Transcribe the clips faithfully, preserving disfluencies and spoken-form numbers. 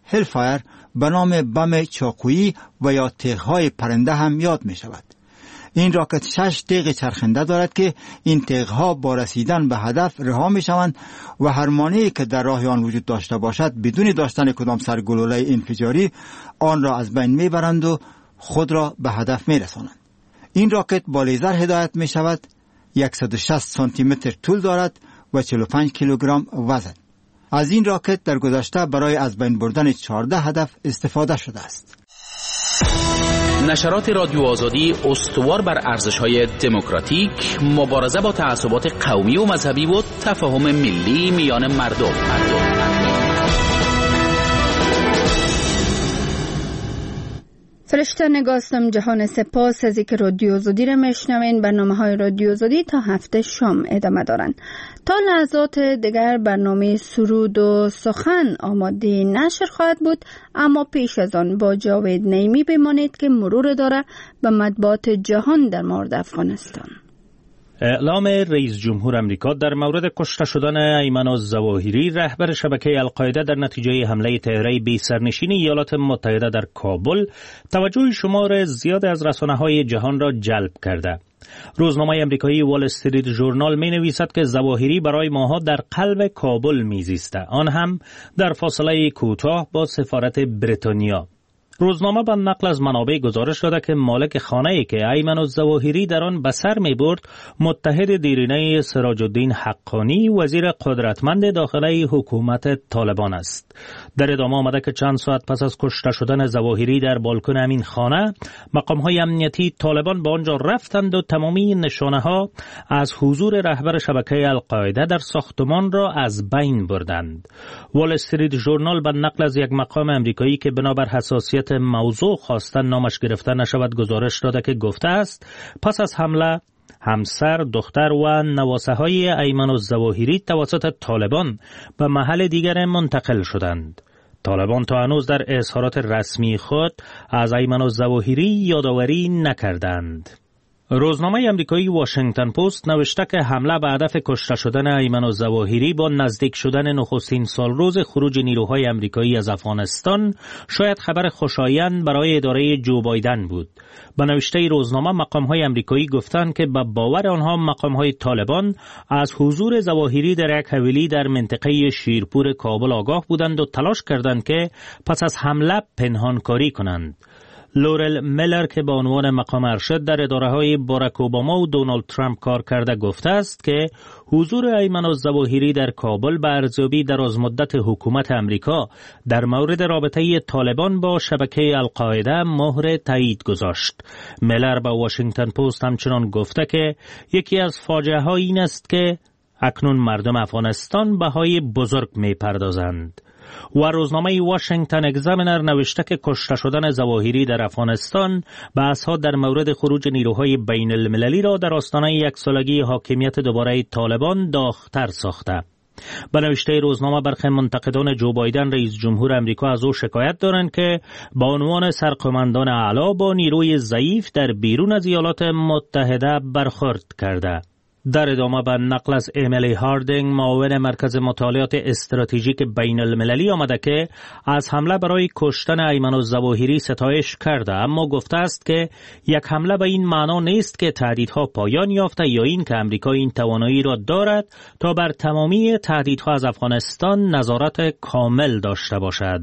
هلفایر به نام بم چاقویی و یا تیغ‌های پرنده هم یاد می شود. این راکت شش تیغ چرخنده دارد که این تیغ‌ها با رسیدن به هدف رها می شوند و هر مانعی که در راه آن وجود داشته باشد بدون داشتن کدام سرگلوله انفجاری آن را از بین می برند و خود را به هدف می رسانند. این راکت با لیزر هدایت می شود، صد و شصت سانتی متر طول دارد و چهل و پنج کیلوگرم وزن. از این راکت در گذشته برای از بین بردن چهارده هدف استفاده شده است. نشرات رادیو آزادی استوار بر ارزش‌های دموکراتیک، مبارزه با تعصبات قومی و مذهبی و تفاهم ملی میان مردم. فرشته نگاستم جهان سپاس از اینکه رادیو آزادی را میشنوین. برنامه‌های رادیو آزادی تا هفته شام ادامه دارند. تا لحظات دیگر برنامه سرود و سخن آماده نشر خواهد بود، اما پیش از آن با جاوید نعیمی بمانید که مرور داره به مطبوعات جهان در مورد افغانستان. اعلام رئیس جمهور امریکا در مورد کشته شدن ایمن الظواهری رهبر شبکه القاعده در نتیجه حمله طیاره بی سرنشین ایالات متحده در کابل توجه شمار زیاد از رسانه‌های جهان را جلب کرده. روزنامه امریکایی وال استریت ژورنال می نویسد که ظواهری برای ماها در قلب کابل میزیسته، آن هم در فاصله کوتاه با سفارت بریتانیا. روزنامه به نقل از منابع گزارش داده که مالک خانه‌ای که ایمن الظواهری در آن به سر می‌برد متحد دیرینه سراج الدین حقانی، وزیر قدرتمند داخلی حکومت طالبان است. در ادامه آمده که چند ساعت پس از کشته شدن ظواهری در بالکن همین خانه، مقام‌های امنیتی طالبان به آنجا رفتند و تمامی نشانه‌ها از حضور رهبر شبکه القاعده در ساختمان را از بین بردند. وال استریت ژورنال به نقل از یک مقام امریکایی که بنابر حساسیت موضوع خواستن نامش گرفته نشود گزارش داده که گفته است پس از حمله همسر، دختر و نواسه های ایمن الظواهری توسط طالبان به محل دیگر منتقل شدند. طالبان تا هنوز در اظهارات رسمی خود از ایمن الظواهری یادآوری نکردند. روزنامه امریکایی واشنگتن پست نوشته که حمله به هدف کشته شدن ایمن الظواهری با نزدیک شدن نخستین سالروز خروج نیروهای امریکایی از افغانستان شاید خبر خوشایند برای اداره جو بایدن بود. به نوشته روزنامه مقام‌های امریکایی گفتند که به باور آنها مقام‌های طالبان از حضور ظواهری در یک حویلی در منطقه شیرپور کابل آگاه بودند و تلاش کردند که پس از حمله پنهانکاری کنند. لورل میلر که به عنوان مقام ارشد در اداره‌های باراک اوباما و دونالد ترامپ کار کرده گفته است که حضور ایمن الظواهری در کابل به ارزیابی درازمدت حکومت امریکا در مورد رابطه طالبان با شبکه القاعده مهر تایید گذاشت. میلر به واشنگتن پست همچنان گفته که یکی از فاجعه‌ها این است که اکنون مردم افغانستان بهای بزرگ می‌پردازند. و روزنامه واشنگتن اگزامینر نوشته که کشته شدن ظواهری در افغانستان بحث‌ها در مورد خروج نیروهای بین المللی را در آستانه یک سالگی حاکمیت دوباره طالبان داغ‌تر ساخته. به نوشته روزنامه برخی منتقدان جو بایدن رئیس جمهور امریکا از او شکایت دارند که با عنوان سرقماندان اعلی با نیروی ضعیف در بیرون از ایالات متحده برخورد کرده. در ادامه به نقل از امیلی هاردینگ معاون مرکز مطالعات استراتژیک بین المللی آمده که از حمله برای کشتن ایمن الظواهری ستایش کرده، اما گفته است که یک حمله به این معنا نیست که تهدیدها پایان یافته یا این که امریکا این توانایی را دارد تا بر تمامی تهدیدها از افغانستان نظارت کامل داشته باشد.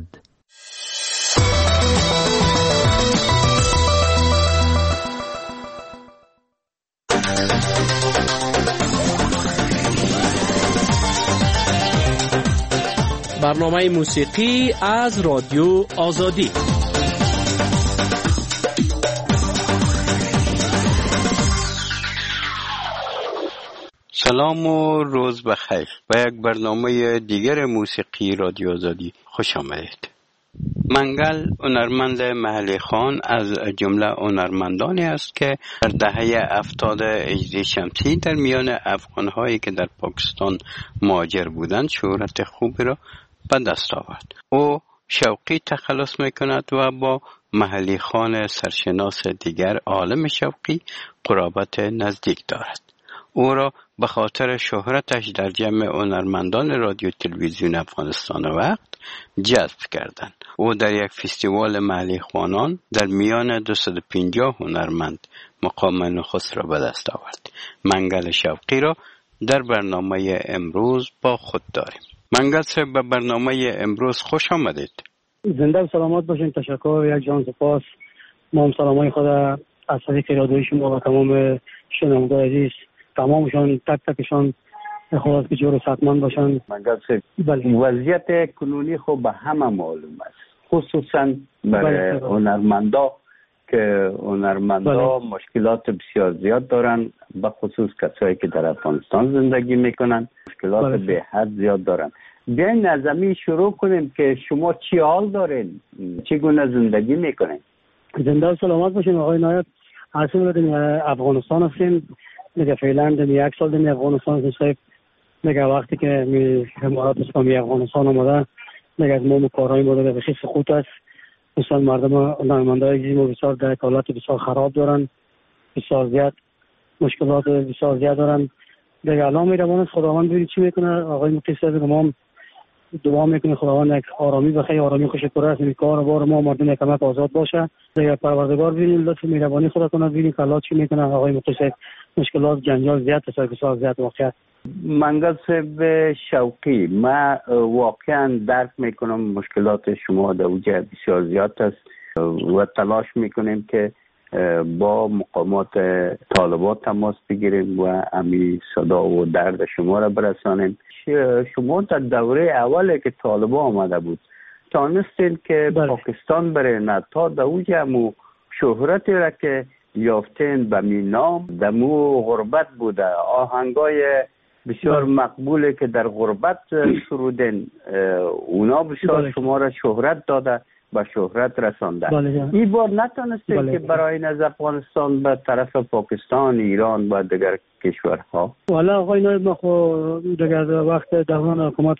برنامه موسیقی از رادیو آزادی. سلام و روز بخیر. به یک برنامه دیگر موسیقی رادیو آزادی خوش آمدید. منگل هنرمند محلی خان از جمله هنرمندانی است که در دهه هفتاد هجری شمسی در میان افغان‌هایی که در پاکستان مهاجر بودند شهرت خوبی را به دست آورد. او شوقی تخلص میکند و با محلی خان سرشناس دیگر عالم شوقی قرابت نزدیک دارد. او را به خاطر شهرتش در جمع هنرمندان رادیو تلویزیون افغانستان وقت جذب کردند. او در یک فستیوال محلی خوانان در میان دویست و پنجاه هنرمند مقام نخست را به دست آورد. منگل شوقی را در برنامه امروز با خود داریم. منگل صاحب، به برنامه امروز خوش آمدید. زنده و سلامت باشین. تشکر، یک جان سپاس. ما هم سلامای خود از طریق رادیوی شما و تمام شنوندگان عزیز، تمامشان تک تکشان خواست که جور صحتمند باشن. منگل صاحب، وضعیت کنونی خب به همه معلوم است، خصوصا برای هنرمندا که هنرمندا بله. مشکلات بسیار زیاد دارن، به خصوص کسایی که در افغانستان زندگی میکنن مشکلات بله. به حد زیاد دارن. بیاین از همین شروع کنیم که شما چی حال دارین، چگونه زندگی میکنین؟ زنده و سلامت باشین آقای نایب. اصلا در افغانستان هستیم دیگه، فعلا در یک سال در افغانستان هستیم دیگه. وقتی که می امارات اسلامی افغانستان آمده دیگه از ما کارهای ما دیگه بخی سقوط است. مثلا مردم هنرمندای عزیز ما بسیار در حالت بسیار خراب دارن، بسیار زیاد مشکلات بسیار زیاد دارن دیگه. الان میروان خداوند ببینید چی میکنه. آقای مفتی صاحب ما دعا میکنه خداوند یک آرامی بخیر، آرامی خوش پر است، این کار بار ما مردم یک کمک آزاد باشه دیگه. پروردگار ببینید لطف مهربانی خدا کنه، ببینید که الله چی میکنه. آقای مفتی صاحب مشکلات جنجال زیاد است، بسیار زیاد واقعا. منگل صاحب شوقی، ما واقعا درک میکنم مشکلات شما در اوجه بسیار زیاد است و تلاش میکنیم که با مقامات طالبات تماس بگیریم و امی صدا و درد شما را برسانیم. شما در دوره اولی که طالبا آمده بود تانستین که بله. پاکستان برین تا در اوجه مو شهرتی را که یافتین به می نام دمو غربت بوده، آهنگای بسیار مقبوله که در غربت سرودن، اونا بسیار بله. شما را شهرت داده، به شهرت رسانده. بله. این بار نتانسته بله. که برای از افغانستان به طرف پاکستان، ایران و دیگر کشورها؟ والا آقای نایب، ما خود دیگر وقت دوران حکومت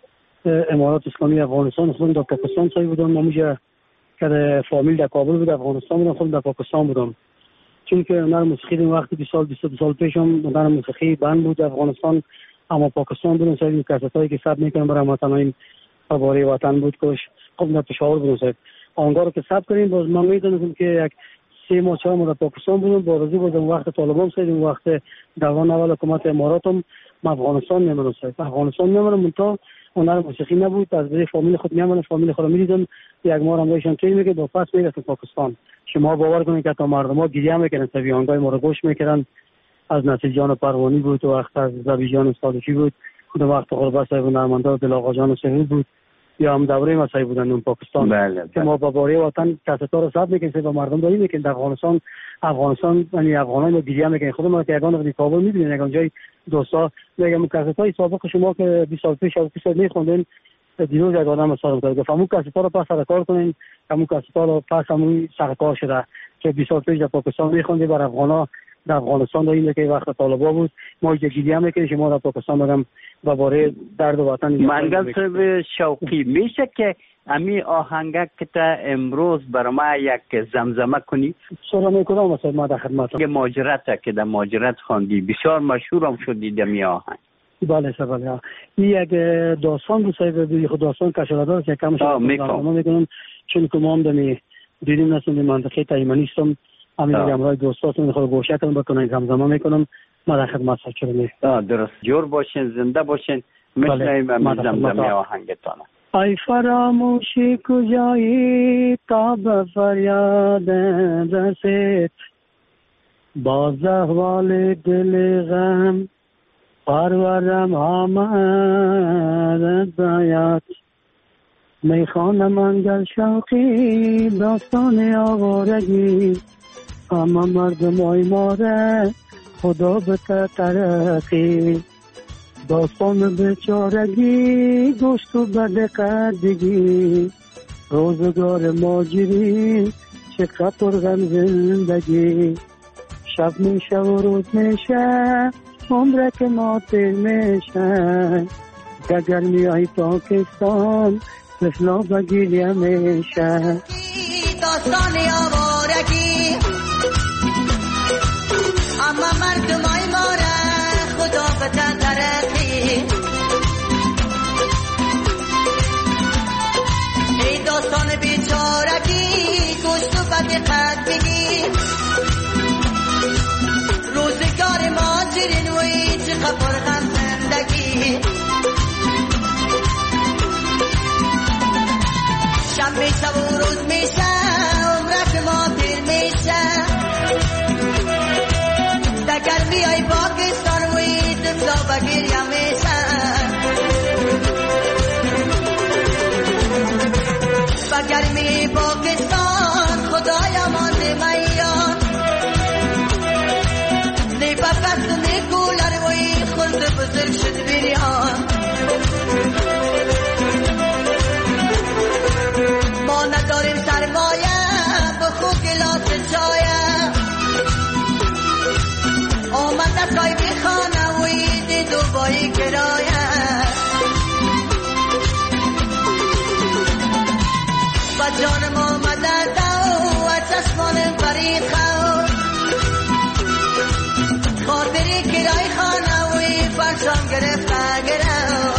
امارات اسلامی افغانستان خودم در پاکستان سایی بودم. ما میشه که فامیل در کابل بود، افغانستان بودم، خودم در پاکستان بودم. چون که هنر موسیقی در وقت بیست سال بیست دو سال پیش هم هنر موسیقی بند بود افغانستان، اما پاکستان بودم. سری کسایی که ثبت میکنم برای وطنای باره وطن بود کش خب در پشاور بودم. سر آنگاه رو که ثبت کردیم باز من میدونم که یک سه ماه چهار ماه در پاکستان بودم. بارزی بودم وقت طالبان سر وقت دوران اول حکومت اماراتم من افغانستان میمونم. سر افغانستان میمونم تا هنر موسیقی نبود، از برای فامیل خود میمونم، فامیل خود میدیدم یک ماه هم بهشون توی میگه با پس میره تو پاکستان. شما باور کنید که تا مردم ها گریه میکنن، سویانگای ما رو گوش میکردن. از نصیر جان پروانی بود، وقت از زبی جان صادقی بود، خود وقت غربت صاحب هنرمندا دل آقا جان سهیل بود، یا هم دوره مسایی بودن اون پاکستان. بله که ما با باره وطن کستا رو ثبت میکنیم با مردم داریم میکنیم در افغانستان. افغانستان یعنی افغانان رو گریه میکنن. خود ما که یگان رو کابل میبینیم یگان جای دوستا میگم کسای سابق شما که بیست سال پیش بیست سال میخوندین دیروز یک آدم سال کرده فهمو کستا رو پس سرکار کنین، همون کستا رو پس همون سرکار شده که بیست سال پیش در پاکستان میخوندی بر افغانا در افغانستان داریم که وقت طالبا بود. ما یه گریه میکنیم شما در پاکستان بگم و باره درد وطن. منگل صاحب شوقی، میشه که امی آهنگک که تا امروز برای ما یک زمزمه کنی؟ سورا میکنم مثلا ما در خدمت. یه ماجرت که در ماجرت خواندی بسیار مشهور هم شدی در می آهنگ. بله سر بله. این یک داستان بود صاحب، خود داستان کشالاده است، یک کمش میکنم میکنم چون که ما هم دمی دیدیم نسیم در منطقه تایمانیستم همین همراه دوستاتون میخواد گوشه کنم بکنم زمزمه میکنم. ما در خدمت شما. درست، جور باشین، زنده باشین. میشنویم امی زمزمه آهنگتانه. ای فراموشی کجایی تا به فریاد رسید، باز احوال دل غم پرورم آمد باید. میخوانم منگل شوقی داستان آوارگی، اما مردم های ماره خدا به ترقی. داستان بیچارگی گوشت و بدقدگی، روزگار ماجری چقدر پر غم زندگی. شب میشه و روز میشه عمره که ما تیر میشه، اگر میای پاکستان مثلا بگیریم میشه. داستان آوارگی اما مردم های ماره فتن ترقی ای داستان بیچارگی گشت و بدقت بگی روزگار ما جرین وی چه خبر غم زندگی شب میشه و روز میشه عمرک ما پیر میشه دگر بیای پاکستان وی دمزا بگیریا میشه بگرمی پاکستان خدایا مانده میان نی بپست و نی کولر وی خود بزرگ شد بیریان ما نداریم سرمایه بخو گلاس چایه آمد دستای بیخانه وی دی دوبایی کرایه با جان ما مدد دو و چشمان فرید خو خاطری کرای خانه وی فرشان گرفته گرو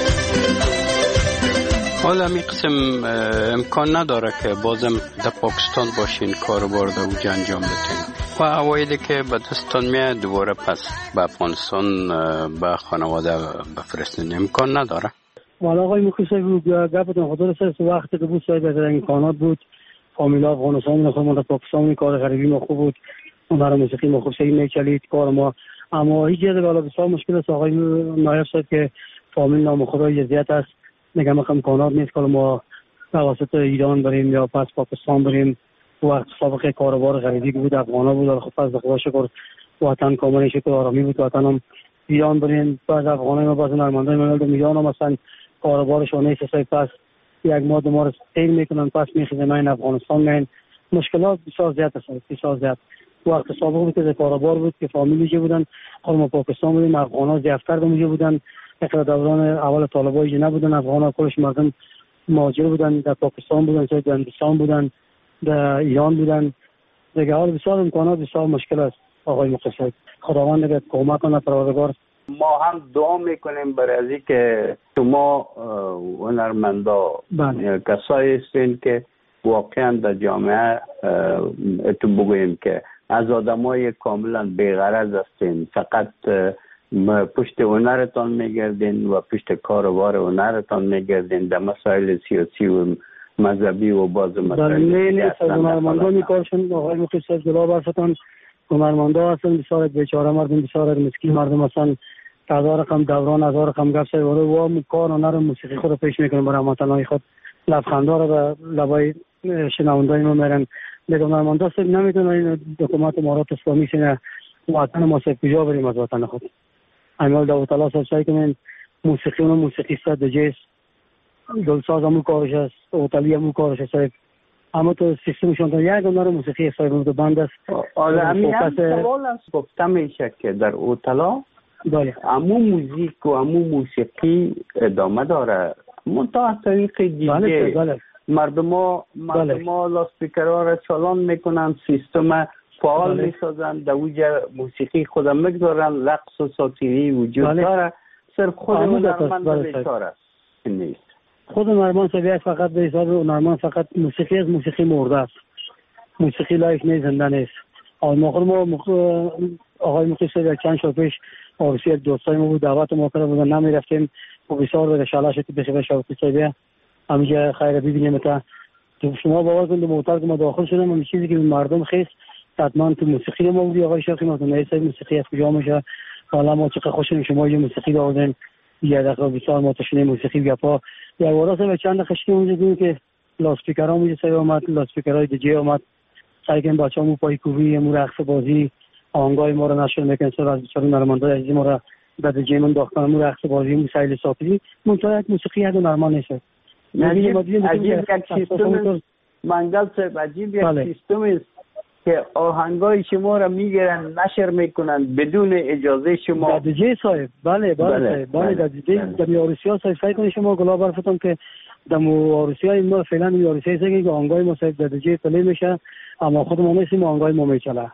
حالا می قسم امکان نداره که بازم در پاکستان باشین کار بارده و انجام بتین و اوایلی که به دستان میاد دوباره پس به افغانستان به خانواده بفرستین امکان نداره؟ والا آقای مخیصه بود گفتم خدا رسه وقتی که بود ساید از امکانات بود فامیلا افغانستان نخواه ما در پاکستان کار غریبی ما خوب بود اون برای موسیقی ما خوب سهی میچلید کار ما اما هیچ جده بالا بسیار مشکل است آقای نایب صاحب که فامیل نام خدا جزیت است نگم امکانات نیست که ما توسط ایران بریم یا پس پاکستان بریم وقت سابقه کاروبار غریبی بود افغانا بود خب از خدا شکر وطن کامل شکر آرامی بود وطن هم ایران بریم بعض افغانای ما بعض نرمندای ما میان هم مثلا کاروبارشون نیست سای پس یک ماه دو ماه سیل میکنن پس میخیزن این افغانستان میان مشکلات بسیار زیاد است بسیار زیاد وقت سابق بود که کاروبار بود که فامیلی جو بودن خود ما پاکستان بودیم افغانا زیادتر دمیجه بودن اقرا دوران اول طالبای جو نبودن افغانا کلش مردم مهاجر بودن در پاکستان بودن در هندوستان بودن در ایران بودن دیگه حال بسیار امکانات بسیار مشکل است آقای مقصد خداوند اگر کمک کنه پروردگار ما هم دعا میکنیم برای از اینکه شما هنرمندا کسایی هستین که واقعا در جامعه اتون بگوییم که از آدمای کاملا بی‌غرض هستین فقط پشت هنرتان میگردین و پشت کاروبار هنرتان میگردین در مسائل سیاسی و مذهبی و باز مسائل نه نه هنرمندا میکارشون آقای مقصد جلو برفتن هنرمندا هستن بسیار بیچاره مردم بسیار مسکین مردم هستن هزار رقم دوران هزار رقم گپ سر وره و کار هنر موسیقی خود پیش میکنن برای هموطنای خود لبخندا رو به لبای شنوندای ما میرن دیگه هنرمندا سر نمیتونن حکومت امارات اسلامی سینه وطن ما سر کجا بریم از وطن خود امیال داوود الله صاحب سعی کنن موسیقی و موسیقیست دجیس گلساز هم کارش است اوتالی هم کارش است اما تو سیستمشون تو یک هنر موسیقی صاحب تو بند است حالا همین سوال است گفتم میشه که در اوتلا بله امو موزیک و امو موسیقی ادامه داره منتها از طریق دیگه بله بله مردم ها مردم ها لاسپیکرها را چالان میکنن سیستم فعال بله. میسازن در اوجه موسیقی خودم میگذارن رقص و ساتیری وجود بله. داره صرف خود هنرمند بله. بیچاره است نیست خود هنرمند سویت فقط به حساب هنرمند فقط موسیقی از موسیقی مرده است موسیقی لایف نیست زنده نیست آقای ما آقای مقصد چند شب پیش آرسی دوستای ما بود دعوت ما کرده بودن نمیرفتیم و بسیار به شلاش شد بخیر شوقی صاحب همینجا خیر ببینیم تا تو شما باور کنید موتور که ما داخل شدم همین چیزی که مردم خیس حتما تو موسیقی ما بودی آقای شوقی ما تو نیست موسیقی از کجا میشه حالا ما چقدر خوشحالیم شما یه موسیقی دادن یه دقیقه بسیار متشنه موسیقی گپا یا واسه چند خشکی اونجا دیدیم که لاسپیکرها اونجا سر اومد لاسپیکرهای دیجی اومد سعی کنیم بچه‌مون پای کوبی مو رقص بازی آهنگای ما رو نشر میکنن سر از بیچاره نرمندای عزیز ما رو در دیجی من داختن مو رقص بازی مسائل ساپی منتها یک موسیقی یک نرمان نیست عجیب یک سیستم منگل صاحب عجیب یک سیستم است که آهنگای شما را میگیرن نشر میکنن بدون اجازه شما در دیجی صاحب بله بله بله در دیجی در یاروسیا صاحب سعی کنید شما گلا برفتون که در یاروسیا این ما فعلا یاروسیا که آهنگای ما صاحب در دیجی پلی میشه اما خود ما نیستیم آهنگای ما میچله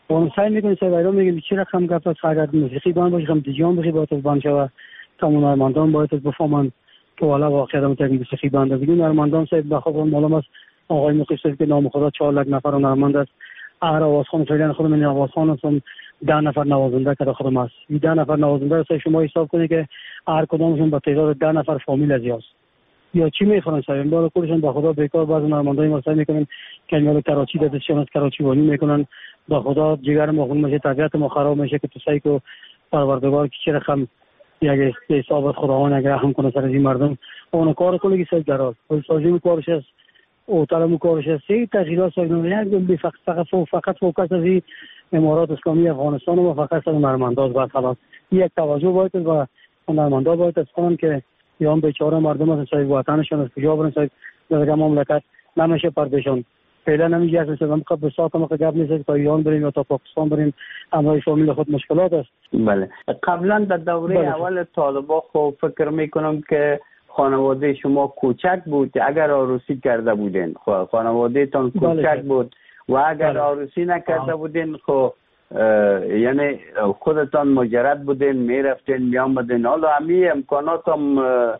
اون سعی میکنه سویرا میگه چه رقم گپ است، اگر موسیقی بان باشه هم دیجان بخی باید بان شوه تا اون هنرمندان باید بفهمن که والا واقعا هم تک موسیقی بان ده. دیگه هنرمندان صاحب بخواد معلوم است آقای مقیس که نام خدا چهار لک نفر هنرمند است. هر آوازخوان فعلا خودم این آوازخوان هستم ده نفر نوازنده که خودم است. این ده نفر نوازنده است شما حساب کنید که هر کدامشون با تعداد ده نفر فامیل از یاست. یا چی میخوان صاحب بالا کلشون با خدا بیکار بعض هنرمندای ما سعی میکنن که میاد کراچی دستشون از کراچی وانی میکنن با خدا جگر ما خون میشه، طبیعت ما خراب میشه که تو سعی کو پروردگار کی چه رقم یک حساب خداوند اگر هم کنه سر این مردم اون کار کلی که سعی دارد اون سازی کارش است او طلب کارش است سی تغییرات سعی یک به فقط فقط فوکس از امارات اسلامی افغانستان و فقط از هنرمندان باید خلاص یک توجه باید و هنرمندان باید از کنن که یا هم بیچاره مردم از صاحب وطنشون از کجا برن صاحب در مملکت نمیشه پردشون فعلا نمیگه از مثلا قبل به ساعت ما گپ نیست تا ایران بریم یا تا پاکستان بریم همراه فامیل خود مشکلات است. بله قبلا در دوره بله. اول طالبان خب فکر میکنم که خانواده شما کوچک بود اگر عروسی کرده بودین خب خانواده تان کوچک بله. بود و اگر بله. عروسی نکرده آه. بودین خب یعنی خودتان مجرد بودین میرفتین میامدین حالا همین امکانات هم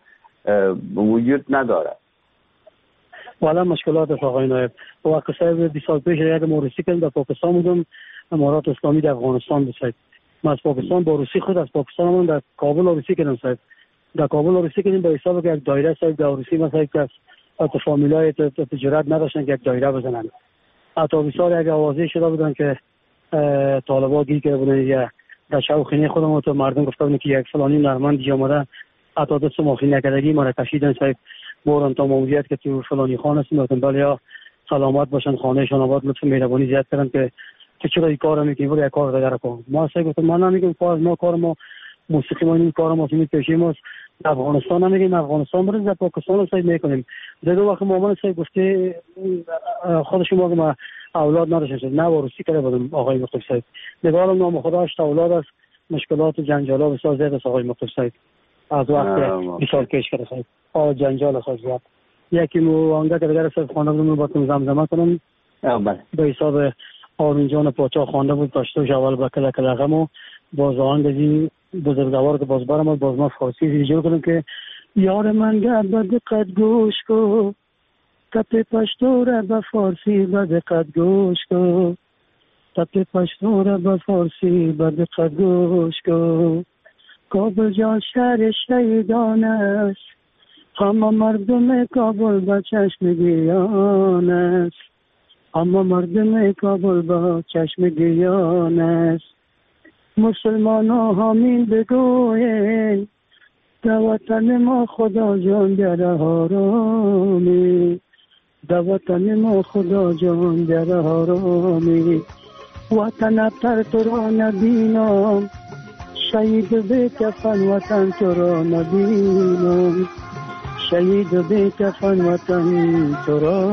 وجود نداره. والا مشکلات است آقای نایب. وقت صاحب بیست سال پیش یک عروسی کردم در پاکستان بودم امارات اسلامی در افغانستان بود صاحب. من از پاکستان با عروسی خود از پاکستان من در کابل عروسی کردم صاحب. در کابل عروسی کردیم به حساب که یک دایره صاحب در عروسی من صاحب که از فامیلای تجارت نداشتن که یک دایره بزنن. حتی بسیار یک آوازه شده بودن که طالبا گیر کرده بودن یا در شوخینه خودم تو مردم گفته بودن که یک فلانی هنرمند دیگه اومده حتی دست ماخی نکردگی ما را کشیدن صاحب بورن تا موضوعیت که تو فلانی خان هستیم گفتن بله یا سلامت باشن خانهشان آباد لطف مهربانی زیاد کردن که تو چرا این کارو میکنی برو یک کار دیگه کن. ما صاحب گفتم من نمیگم کار ما کار ما موسیقی ما این کار ما فیلم پیشی ما افغانستان نمیگیم افغانستان بریم در پاکستان صاحب میکنیم. دو وقت مامان صاحب گفته خود شما که ما اولاد نداشتن نه وارسی کرده بودم آقای مقتدی صاحب نگاه نام خدا هشت اولاد است مشکلات و جنجالا بسیار زیاد است آقای مقتدی صاحب از وقت بیست سال پیش کرده صاحب آ جنجال است زیاد یکی مو آنجا که دیگر صاحب خانه بودم با تون زمزمه کنم بله به حساب آرمین جان پاچا خانه بود داشته اول با کلا کلا غمو باز آنگزی بزرگوار که باز برام باز ما فارسی ویدیو کنم که یار من گرد با دقت گوش کو تپ پشتو را با فارسی با دقت گوش کو تپ پشتو را با فارسی با دقت گوش کو کابل جان شهر شهیدان است اما مردم کابل با چشم گیان است اما مردم کابل با چشم گیان است مسلمان ها همین بگوین در وطن ما خدا جان در حرامی در وطن ما خدا جان در حرامی وطن ابتر تو را نبینم شهید به کفن وطن تو را نبینم شهید به کفن وطن تو را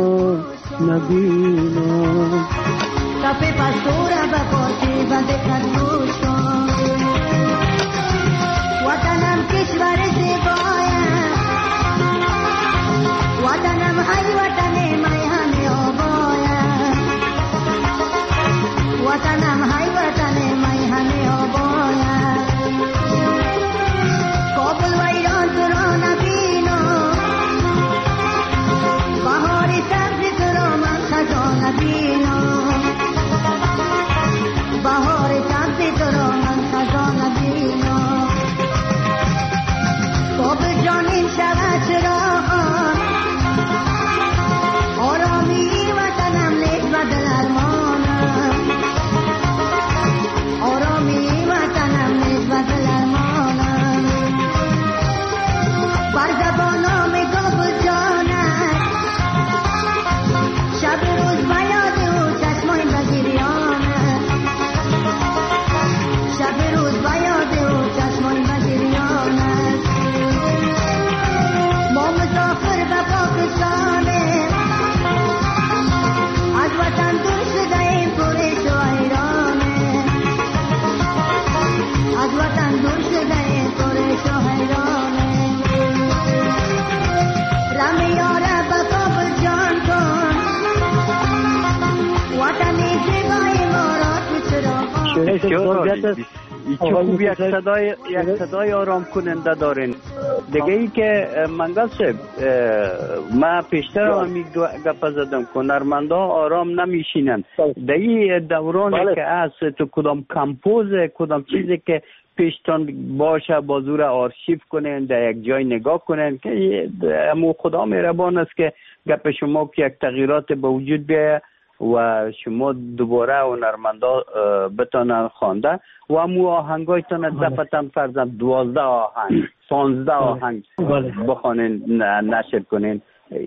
نبینم تپه پستورا با پاسی و دقت گوش کن وطنم کشور زیبایم وطنم های وطن مای همه آبایم وطنم های وطن مای همه آبایم کابل و ایران تو را نبینم بهار سبز تو را من خزان نبینم بهار سبز تو را من خزان نبینم کابل جان این شود چرا آرامی وطنم نیست و دل ارمانم آرامی وطنم نیست و دل ارمانم بر زبانم کابل جانم شب روز بیاد خوب یک صدای یک صدای آرام کننده دارین. دیگه ای که منگل صاحب ما پیشتر هم گپ زدم که هنرمندا آرام نمیشینن. در این دورانی که از تو کدام کمپوز کدام چیزی که پیشتان باشه با زور آرشیو کنین در یک جای نگاه کنین که امو خدا مهربان است که گپ شما که یک تغییرات به وجود بیاید و شما دوباره هنرمندا بتانن خوانده و امو آهنگایتان دفتن فرزن دوازده آهنگ پانزده آهنگ بخوانین نشر کنین.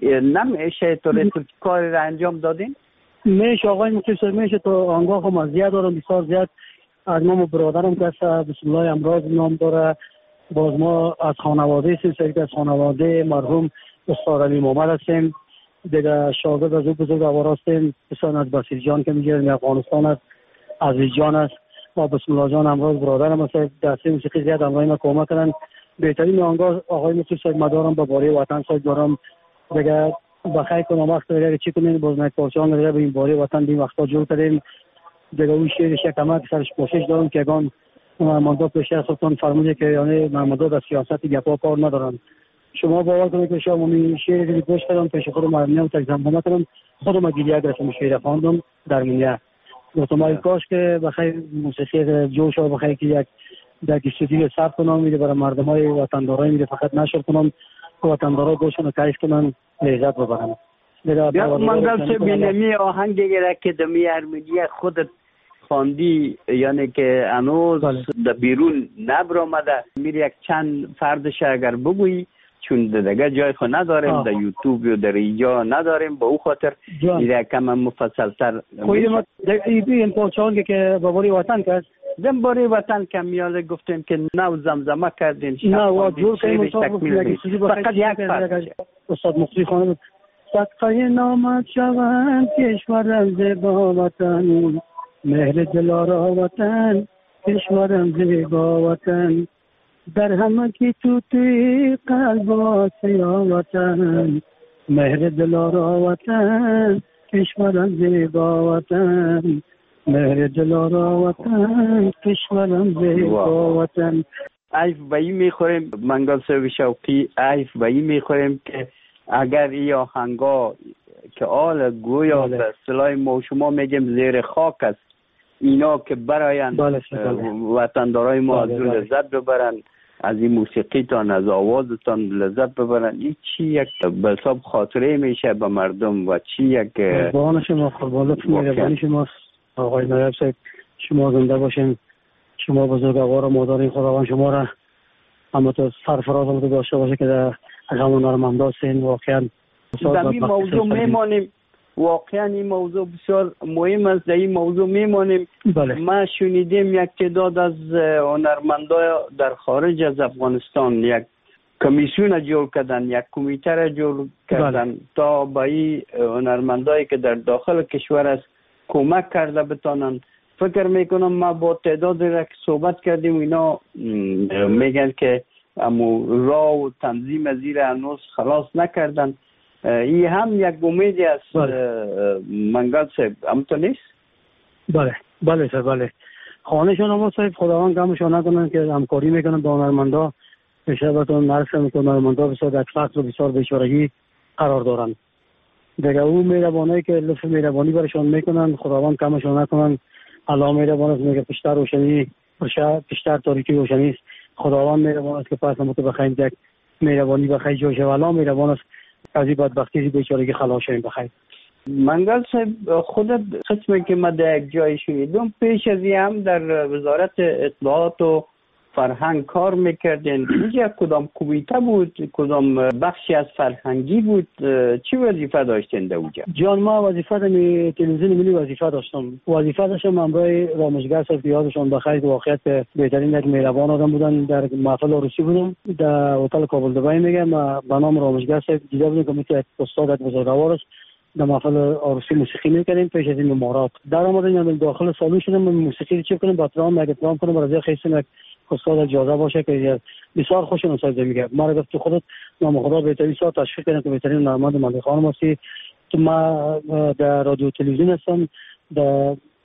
نمیشه تو کاری را انجام دادین؟ میشه آقای مصطفی میشه تو آنگاه هم زیاد دارم بسیار زیاد از ما برادرم که بسم الله امراض نام داره. باز ما از خانواده هستیم، سریع از خانواده مرحوم استاد علی محمد هستیم. دیگه شاگرد از او بزرگوار هستیم، بسیار از بصیر جان که میگه افغانستان است، عزیز جان است و بسم الله جان امراض برادرم است. دسته موسیقی زیاد همراهی ما کمک کردن. بهترین آنگاه آقای مصطفی مدارم با باره وطن سایت دارم. دیگه بخیر کنم وقت دیگه چی کنین باز نه پارچه‌ها دیگه به این باره وطن دیم وقتا جور کردیم. دیگه اون شعرش کمک سرش کوشش دارم که گان ماندا پیش از خودتون فرموده که یعنی ماندا در سیاست گپا کار ندارن. شما باور کنید که شما می شعر دی گوش کردم پیش خودم مرنیام تگزام نکردم خودم گریه کردم شعر خواندم در منیا. گفتم کاش که بخیر موسیقی جوش و بخیر که یک در استودیو ثبت کنم میده برای مردمای وطندارای میده فقط نشر کنم که وطندارا گوشون کیف کنن لذت ببرن. یا منگل چه بینمی آهنگ دیگه که دمی ارمنی خودت خواندی یعنی که هنوز در بیرون نبر آمده میری یک چند فردش اگر بگویی چون دیگه جای خود نداریم در یوتیوب و در اینجا نداریم با او خاطر میره کم مفصل تر خویده ما این پاچانگی که باباری وطن کرد زم باری وطن که میاده گفتیم که نو زمزمه کردین نه و جور که فقط یک فرد استاد مخصوصی خانم صدقه نامت شوند کشورم زیبا وطن مهر دلارا وطن کشورم زیبا وطن در همه کی تو توی قلب سیا وطن مهر دلارا وطن کشورم زیبا وطن مهر دلارا وطن کشورم زیبا وطن. ایف بایی میخوریم منگل صاحب شوقی ایف بایی میخوریم که اگر ای آهنگا که آل گویا به اصطلاح ما شما میگیم زیر خاک است اینا که براین وطندارای ما از لذت ببرن از این موسیقی تان از آوازتان لذت ببرن این چی یک به حساب خاطره میشه به مردم و چی یک قربان شما قربانت مهربانی شماست آقای نایب صاحب. شما زنده باشین، شما بزرگوار و مادرین خداوند شما را اما تو سرفراز هم داشته باشه که در همون نرمنده هستین. واقعا در این موضوع میمانیم، واقعا این موضوع بسیار مهم است. در این موضوع میمانیم. بله. ما شنیدیم یک تعداد از هنرمندا در خارج از افغانستان یک کمیسیون جور کردن، یک کمیته را جور کردن. بله. تا با این هنرمندایی که در داخل کشور است کمک کرده بتانن. فکر میکنم ما با تعداد را که صحبت کردیم اینا میگن که امو راه و تنظیم زیر هنوز خلاص نکردن. این هم یک امیدی است. منگل صاحب همونطور نیست؟ بله بله صاحب بله. خانهشون هم صاحب خداوند کمشون نکنن که همکاری میکنن با هنرمندا. بشربتون نرسه میکنن هنرمندا بسیار در فقر و بسیار بیچارگی قرار دارن. دیگه اون مهربانی که لطف مهربانی برشون میکنن خداوند کمشون نکنن. الله مهربان است میگه پیشتر روشنی پیشتر تاریکی روشنی است. خداوند مهربان است که پس هم تو بخیر یک مهربانی بخیر جوش و الله مهربان است از این بدبختی بیچارگی خلاص شیم بخیر. منگل صاحب خودت قسمی که ما در یک جای شنیدم پیش از این هم در وزارت اطلاعات و فرهنگ کار میکردین. اینجا کدام کمیته بود، کدام بخشی از فرهنگی بود، چی وظیفه داشتین در اونجا؟ جان ما وظیفه در تلویزیون ملی وظیفه داشتم. وظیفه داشتم امرای رامشگر صاحب یادشون بخیر واقعیت بهترین یک مهربان آدم بودن. در محفل عروسی بودم در هتل کابل دبی میگم به نام رامشگر صاحب دیده بودم که مثل استاد بزرگوار است. در محفل عروسی موسیقی میکردیم. پیش از این مهارات در آمدن داخل سالن شدم موسیقی چه کنم با احترام یک احترام کنم برای خیلی استاد اجازه باشه که بسیار خوشم استاد میگه ما رو گفت خودت نام خدا بهترین استاد تشویق کنه که بهترین نماینده ملک خانم هستی. تو ما در رادیو تلویزیون هستم در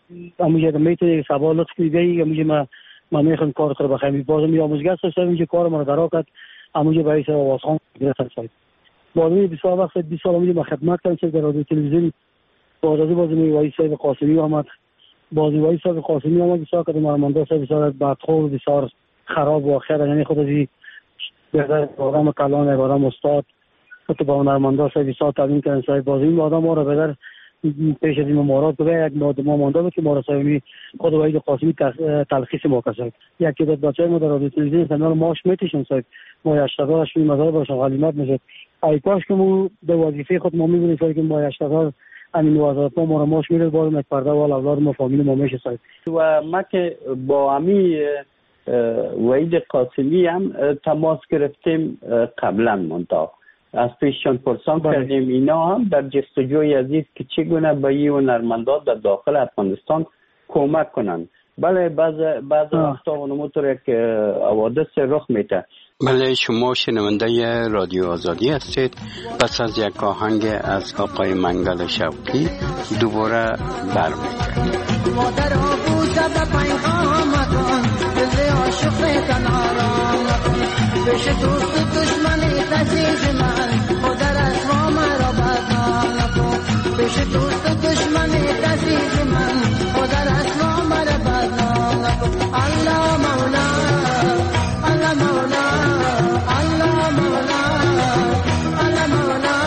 اموجه میتونه سوال لطف کنی بیایی اموجه ما ما میخوام کار تو بخوام بازم یا آموزگار هستم اینجا کار ما رو درا کرد اموجه برای سر آوازخوان گرفتن سایت بازم بسیار وقت بیست سال اموجه ما خدمت کردم در رادیو تلویزیون بازم بازم وای صاحب قاسمی آمد بازم وای صاحب قاسمی آمد بسیار که مرمنده صاحب بسیار بدخور بسیار خراب و آخر یعنی خود از بهتر آدم کلان آدم استاد تو با مرمنده صاحب بسیار تامین کردن صاحب بازم آدم ما رو بدر پیش از این ممارات به یک ماده ما مانده که ما را صاحبی خود وحید قاسمی تلخیص ما کرد یک که داد بچه ما در رادیو تلویزیون سنال ماش میتیشن صاحب ما اشتغال شوی مزار باشم غلیمت میشد ای کاش که ما به وظیفه خود ما میبینیم که ما اشتغال همین وظایف ما را ماش میره باز یک پرده وال اولاد ما فامیل ما میشه صاحب و ما که با امی وحید قاسمی هم تماس گرفتیم قبلا منطقه از پیششان پرسان کردیم اینا هم در جستجوی عزیز که چگونه به این هنرمندان در داخل افغانستان کمک کنند. بله بعض بعض وقتا اونموتور یک حوادث رخ میده. بله شما شنونده رادیو آزادی هستید. پس از یک آهنگ از آقای منگل شوقی دوباره برمیگردیم. مادر آبوزه به پیغام کن دل عاشق کنارم پیش دوست دشمن عزیز من مادر از ما مرا بدنام نکن پیش دوست دشمن عزیز من مادر از ما مرا بدنام نکن الله مولا الله مولا الله مولا الله مولا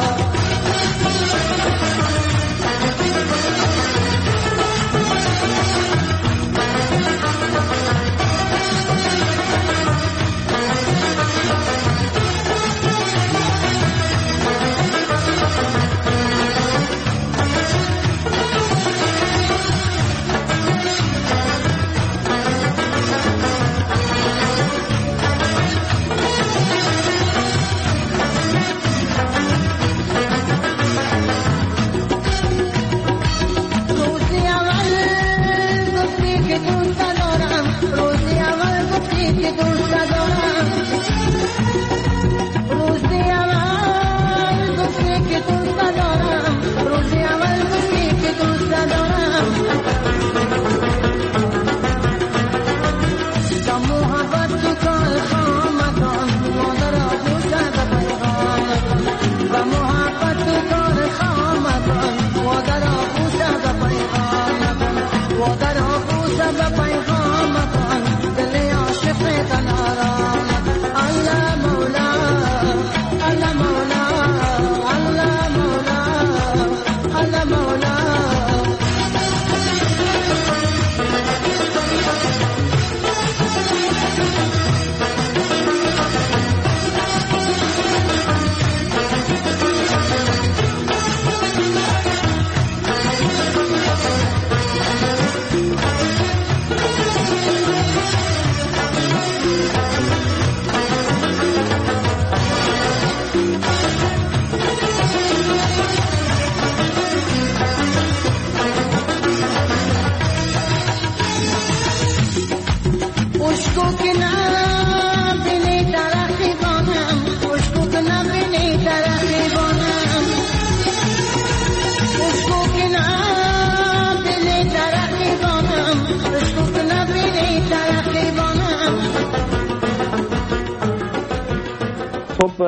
خب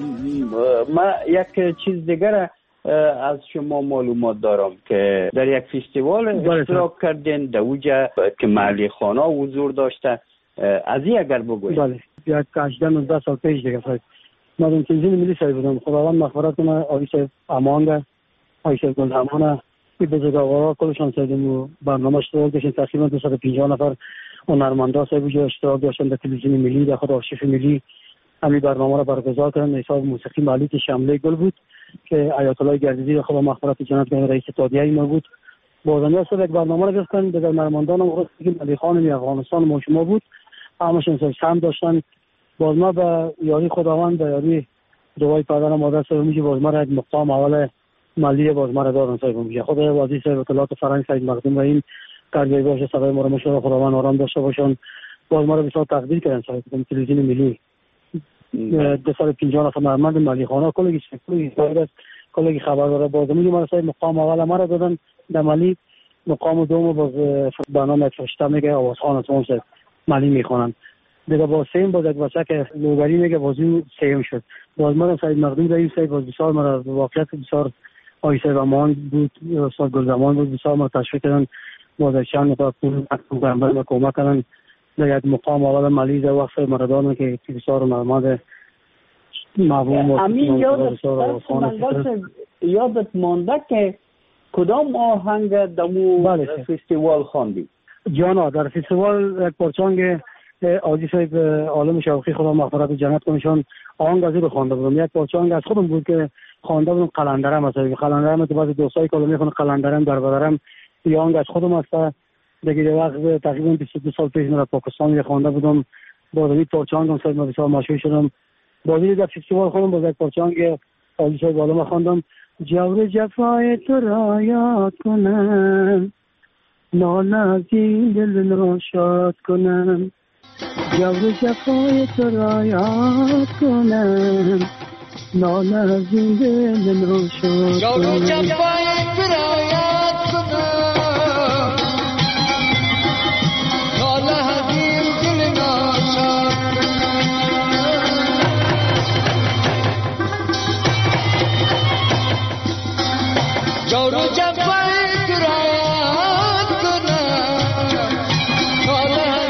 ما یک چیز دیگر از شما معلومات دارم که در یک فستیوال اشتراک کردین در اوجا که محلی خانه حضور داشته از این اگر بگوید. بله یک هجده نوزده سال پیش دیگه صاحب ما در تلویزیون ملی صاحب بودم خداوند مغفرت کنه آقای صاحب امانگه آقای صاحب گلزمانه این بزرگوارا کلشان صاحب برنامه اشتراک داشتن تقریبا دویست و پنجاه نفر هنرمندا صاحب اوجا اشتراک داشتن در تلویزیون ملی در خود آرشیف ملی همین برنامه را برگزار کردن. حساب موسیقی مالی که شمله گل بود که آیت الله گردیزی خدا مغفرت جنت کنه رئیس اتحادیه ما بود. بازنده صاحب یک برنامه را گرفتن به هنرمندان و ملی خان افغانستان ما شما بود همشون صاحب سهم داشتن. باز ما به یاری خداوند به یاری دعای پدر و مادر صاحب میشه باز ما را یک مقام اول مالی باز ما را دادن صاحب میشه خدا وازی صاحب اطلاعات فرنگ سید مقدم و این کارگاه باشه صدای ما را مشور خداوند آرام داشته باشن. باز ما را بسیار تقدیر کردن صاحب تلویزیون ملی دویست و پنجاه نفر هنرمند ملی خانه کلی کلی کلی خبردار بازمی ما صاحب مقام اول ما را دادن در ملی مقام دوم باز برنامه فرشته میگه آوازخوان اتمام شد ملی میخوانند. دیگه با سیم باز یک بچه که لوبری میگه بازی سیم شد. باز ما رو سعید مقدوم داریم، سعید باز بسیار مرا واقعیت بسیار آیسه و مان بود، استاد گلزمان بود، بسیار ما تشویق کردن، باز چند نفر پول برنامه و کمک کردن. دیگه مقام اول ملی در وقت مردان که بسیار مرماد محبوب و امین یادت یادت مانده که کدام آهنگ دمو فستیوال خواندی؟ جانا در فستیوال یک پرچانگ آجی صاحب عالم شوقی خدا مغفرت و جنت کنشان آهنگ از رو خوانده بودم. یک پرچانگ از خودم بود که خوانده بودم، قلندرم مثلا قلندرم تو بعضی دوستای کلا میخوان قلندرم در بدرم یه آهنگ از خودم است. دیگه وقت تقریبا بیست و دو سال پیش من پاکستان خوانده بودم، با این پرچانگ هم صاحب بسیار مشهور شدم. بازی در فستیوال خودم با یک پرچانگ آجی صاحب عالم خواندم. جور جفای تو را یاد کنم، ناله از این دل ناشاد کنم. جور جفای تو را یاد کنم، ناله از این دل ناشاد کنم. جور جفای تو را یاد کنم، ناله از این دل ناشاد جورو جفای تو را یاد کنم، ناله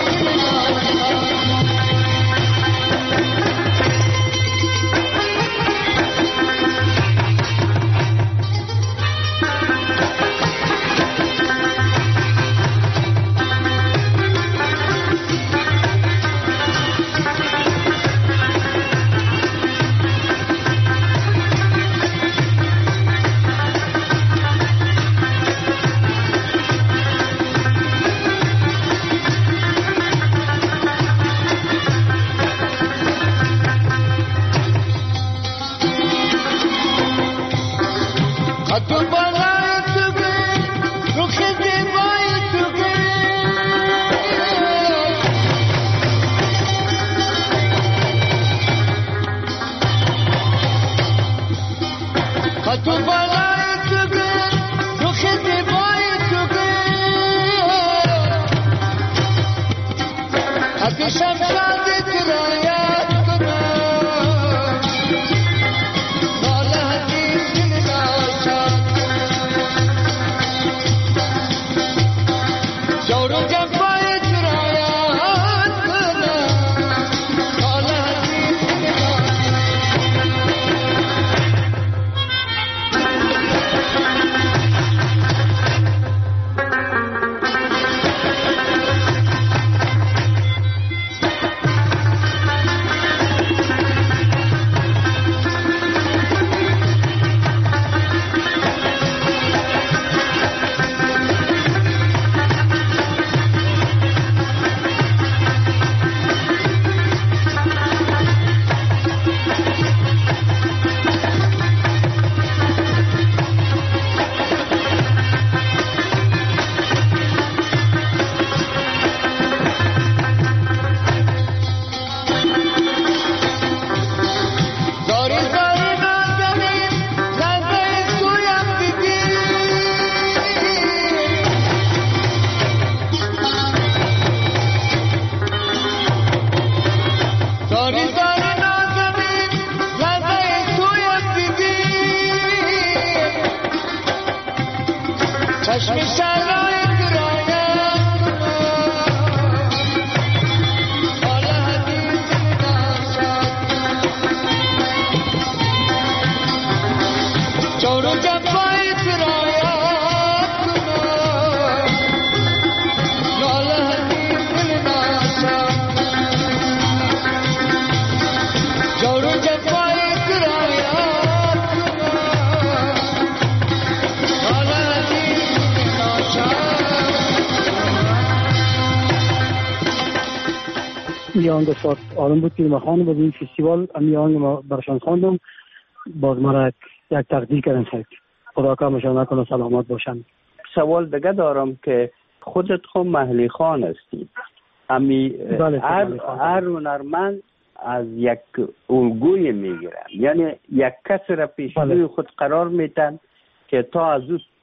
میانگ استاد آرام بود که ما خواندم باز این فستیوال میانگ ما برشان خواندم، باز مرا یک تقدیر کردن سید خدا کامشان نکنه سلامت باشن. سوال دیگه دارم که خودت خود محلی خان هستی، امی بله هر هنرمند از یک الگوی میگیرن، یعنی یک کس را پیش روی خود قرار میتن که تا از او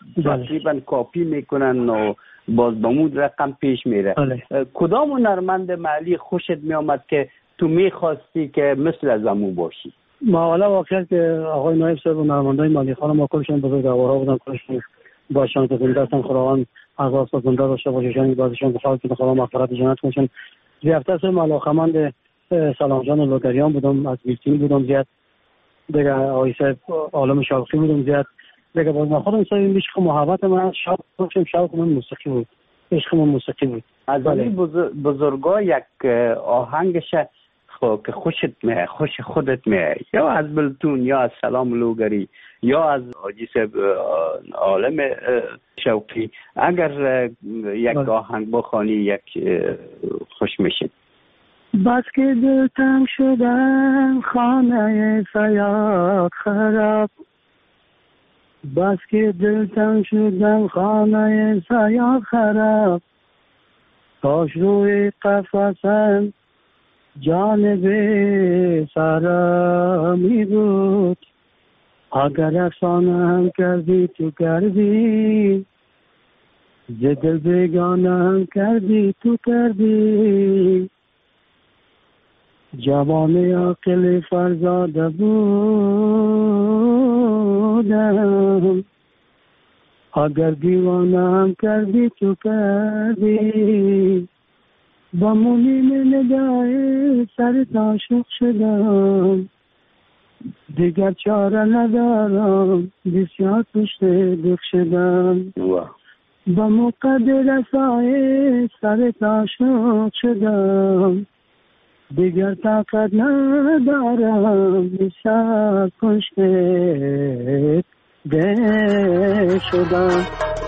تقریبا کاپی میکنن و باز به مود رقم پیش میره. بله. کدام هنرمند محلی خوشت میامد که تو میخواستی که مثل از امو باشی؟ ما حالا واقعیت که آقای نایب صاحب و هنرمندای مالی خانم ما کلشون بزرگوارا بودن، کلشون با شانس زنده هستن. خداوند از آسمان زنده داشته باشه، شان بازشون بخواد که خدا مغفرت جنت کنه. زیادتر سر ملاخمند سلام جان لوگریان بودم، از بیلتین بودم زیاد. دیگه آقای صاحب عالم شوقی بودم زیاد. دیگه باز ما خودم صاحب عشق محبت من شوق داشتم، شوق من موسیقی بود، عشق من موسیقی بود. از این بزرگا یک آهنگش که خوشت میه، خوش خودت میه، یا از بلتون یا از سلام لوگری یا از حاجی صاحب عالم شوقی، اگر یک آهنگ بخوانی یک خوش میشید؟ بس که دل تنگ شدم خانه سیاد خراب، بس که دل تنگ شدم خانه سیاد خراب، کاش روی قفسم جانب سرا می بود، اگر افسانه هم کردی تو کردی، ز دل بیگانه هم کردی تو کردی. جوان عاقل فرزاده بودم، اگر دیوانه هم کردی تو کردی. با مونیم نگاه سر عاشق شدم، دیگر چاره ندارم، بسیار پشت دق شدم. با مقدر رسای سر عاشق شدم، دیگر طاقت ندارم، بسیار پشت دق شدم.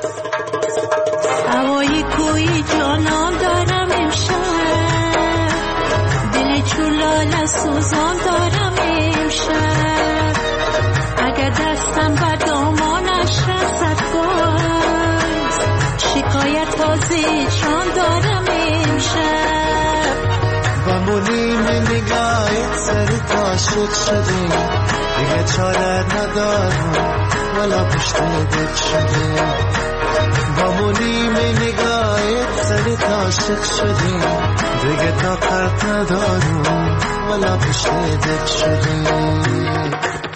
هوای کوی جانان دارم امشب، دل چولال سوزان دارم امشب، اگر دستم بر دامانش رسد باز، شکایت تازه دارم امشب. و مونیم نگاهت سر عاشق شدیم، دیگه چاره ندارم ولا پشت دل شدیم. با مونیم نگاهت سر عاشق شدیم، دیگه طاقت ندارم ولا پشت دل شدیم.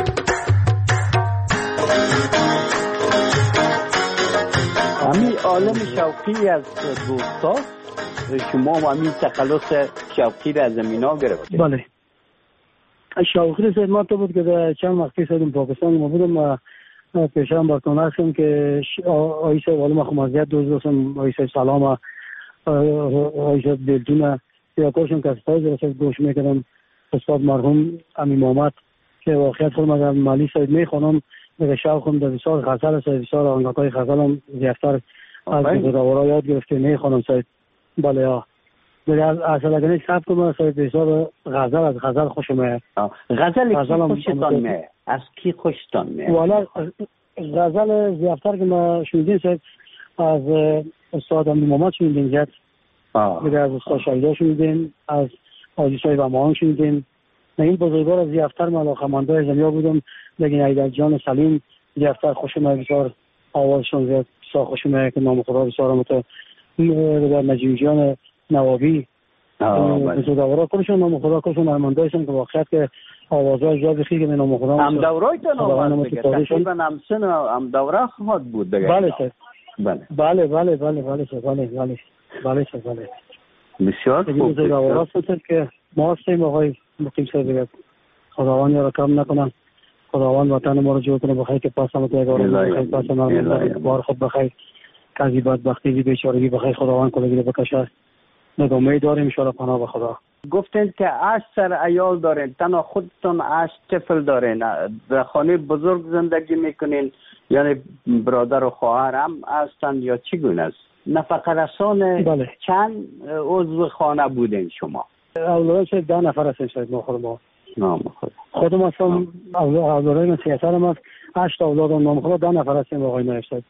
همین عالم شوقی از دوستا شما و همین تخلص شوقی را از امینا گرفتید؟ بله، شوقی سید ما تو بود که چند وقتی سیدم پاکستان ما بودم و پیشم برکن هستم که آیی سید عالم خمازیت دوست دوستم، آیی سید سلام و آیی سید دلتون یا کارشون که استاز رسید گوش میکنم. استاد مرحوم امی محمد که واقعیت خودم از مالی سید میخونم، دیگه شوقم در بسیار غزل سید، بسیار آهنگای غزلم زیادتر از بزرگوارا یاد گرفته میخونم سید. بله ها، دیگه اصلا اگر نیست سب کنم سید بسیار غزل، از غزل خوشم میاد. غزل کی خوشتان میاد؟ از کی خوشتان میاد؟ والا غزل زیادتر که ما شنیدیم سید از استاد امی محمد شنیدیم زیاد، دیگه از استاد شایده شنیدیم، از حاجی صاحب امان شنیدیم. این بزرگوار از زیادتر ملاخمنده زمیا بودم، لیکن ایدر جان سلیم زیادتر خوشم میاد، بسیار آوازشون زیاد بسیار خوشم میاد که نام خدا بسیار متو در نجیب جان نوابی بزرگوارا کنشون نام خدا کنشون هرمانده هستن که واقعیت که آوازهای جا بخی که به نام خدا هم دورای تا نام دیگه تقریبا هم سن هم دوره خواهد بود دیگه. بله سر بله بله بله بله بله سر بله بله بله سر بله بسیار خوب. بزرگوارا هستن که ما هستیم آقای مقیم سر دیگه. خداوند یا را کم نکنن، خداوند وطن ما رو جور کنه بخیر که پاس هم تیگاره بخیر، پاس هم بار خود بخیر، کسی بدبختی بیچارگی بخیر خداوند کلگی بکشه. نگامی داریم انشاءالله پناه به خدا. گفتین که هشت سر عیال دارین، تنها خودتون هشت طفل دارین، در خانه بزرگ زندگی میکنین یعنی برادر و خواهر هم هستن یا چگونه است؟ نفقه رسان بله. چند عضو خانه بودین شما؟ اولادش ده نفر هستن شاید ما خود ما نام خود خودم هستم اولادای من سیاست هم هست، هشت اولادم نام خود ده نفر هستیم آقای نایب صاحب.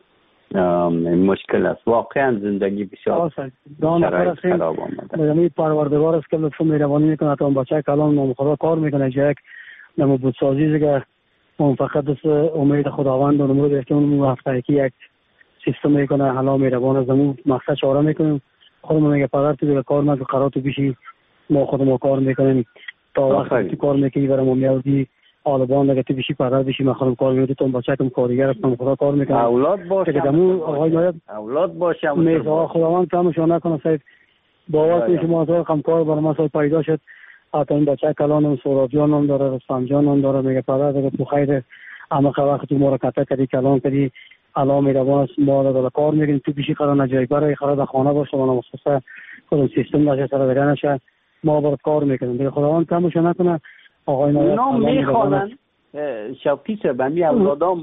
مشکل است واقعا، زندگی بسیار شرایط خراب آمده. یعنی پروردگار است که لطف مهربانی میکنه تا اون بچه کلام نام خدا کار میکنه جک نمو بودسازی دیگه اون فقط دست امید خداوند و نمرو بهتون اون هفته یکی یک سیستم میکنه حالا میروان از اون مقصد چاره میکنیم. خودمون میگه پدر تو دیگه کار مگه قرار تو بشی ما خودمون کار میکنیم تا وقتی تو کار میکنی برای ما میادی آلبان دیگه تو بشی پدر بشی من خودم کار میکنم تو بچه‌م کارگر هستم خدا کار میکنم اولاد باشه دمو آقای نایب اولاد باشه میزا خداوند کمش نکنه صاحب باور کنید شما تو کم کار برای ما صاحب پیدا شد حتی این بچه کلانم سورابیان هم داره رستم جان هم داره میگه پدر دیگه تو خیر اما وقت تو مرکته کردی کلان کردی الان میروان است ما داره کار میکنیم تو بشی قرار نجای برای خراب خانه باشه و مخصوصا خود سیستم باشه سر دیگه نشه ما برات کار میکنیم دیگه خداوند کمش نکنه آقای نام میخوانن شوقی صاحب می اولادام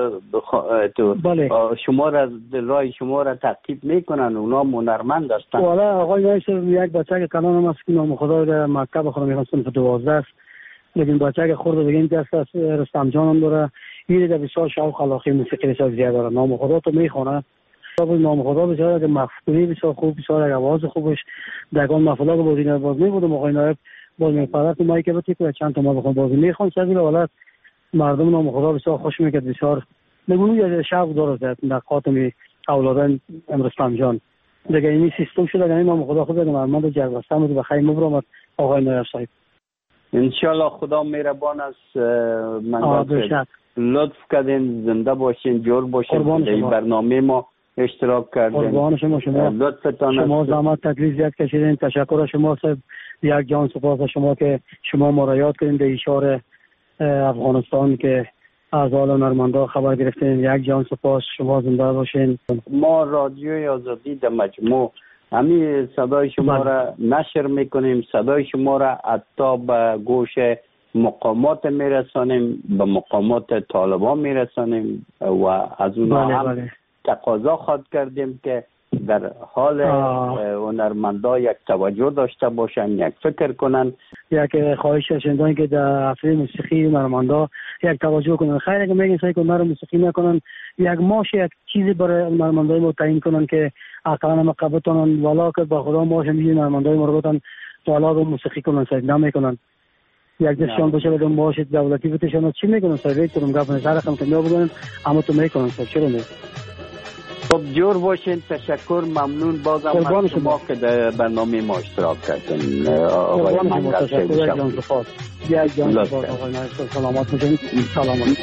تو بله. شما را رای شما را تعقیب میکنن اونا هنرمند هستن والا آقای نایب یک بچه که کلان هم است که نام خدا در مکتب بخوام میخوام صنف دوازده است لیکن بچه که خورده دیگه این دست رستم جان هم داره این دیگه بسیار شوق علاقه موسیقی بسیار زیاد داره نام خدا تو میخونه نام خدا بسیار که مفهومی بسیار خوب بسیار آواز خوبش دگان مفلا که بازی باز میبودم آقای نایب باز میپره تو مایی که بتی که چند تا ما بخوام بازی میخوان سبیل ولات مردم نام خدا بسیار خوش میکرد بسیار نگونو یه شوق داره در خاطر اولادن رستم جان دیگه این سیستم شده یعنی نام خدا خود نماینده جلسه بود بخیر مبارک آقای نایب صاحب انشالله خدا مهربان است من لطف کردین زنده باشین جور باشین در این برنامه ما اشتراک کردین قربان شما شما لطفتان شما زحمت تکلیف زیاد کشیدین تشکر از شما صاحب یک جان سپاس از شما که شما ما را یاد کردین در اشاره افغانستان که از حال هنرمندا خبر گرفتین یک جان سپاس شما زنده باشین ما رادیوی آزادی در مجموع همین صدای شما را نشر میکنیم صدای شما را حتی به گوش مقامات میرسانیم به مقامات طالبان میرسانیم و از اونها هم بله. تقاضا خواد کردیم که در حال هنرمندا یک توجه داشته باشن یک فکر کنن یک خواهش شنیدن که در حفله موسیقی هنرمندا یک توجه کنن خیر اگه میگن سعی کنن موسیقی نکنن یک ماش یک چیزی برای هنرمندای ما تعیین کنن که اقلا مقبتون والا که با خدا ماش میگن هنرمندای ما رو بتن والا رو موسیقی کنن سعی نمیکنن یک دستشان باشه بدون ماش دولتی بتشون چی میکنن سعی کنم گپ نظر خم که میگن اما تو میکنن چرا نه خب جور باشین تشکر ممنون بازم از شما که در برنامه ما اشتراک کردین آقای منگل خیلی سپاس یک جان سپاس آقای منگل سلامت باشین سلامت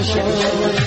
نشد